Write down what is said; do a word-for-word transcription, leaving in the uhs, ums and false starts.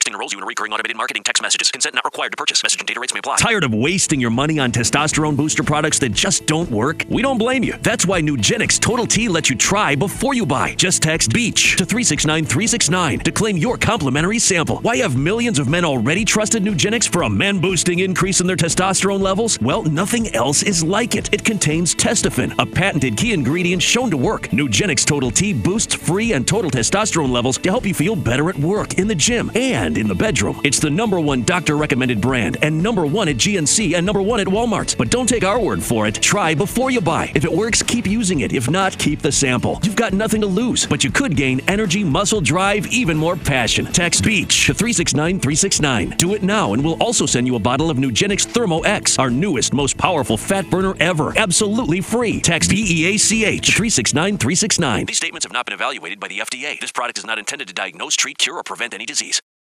Texting enrolls you in recurring automated marketing text messages. Consent not required to purchase. Message and data rates may apply. Tired of wasting your money on testosterone booster products that just don't work? We don't blame you. That's why Nugenix Total T lets you try before you buy. Just text BEACH to three six nine three six nine to claim your complimentary sample. Why have millions of men already trusted Nugenix for a man-boosting increase in their testosterone levels? Well, nothing else is like it. It contains Testofen, a patented key ingredient shown to work. Nugenix Total T boosts free and total testosterone levels to help you feel better at work, in the gym, and in the bedroom. It's the number one doctor-recommended brand and number one at G N C and number one at Walmart. But don't take our word for it. Try before you buy. If it works, keep using it. If not, keep the sample. You've got nothing to lose, but you could gain energy, muscle, drive, even more passion. Text BEACH to three six nine three six nine. Do it now, and we'll also send you a bottle of Nugenix Thermo X, our newest, most powerful fat burner ever. Absolutely free. Text B E A C H to three six nine three six nine. These statements have not been evaluated by the F D A. This product is not intended to diagnose, treat, cure, or prevent any disease.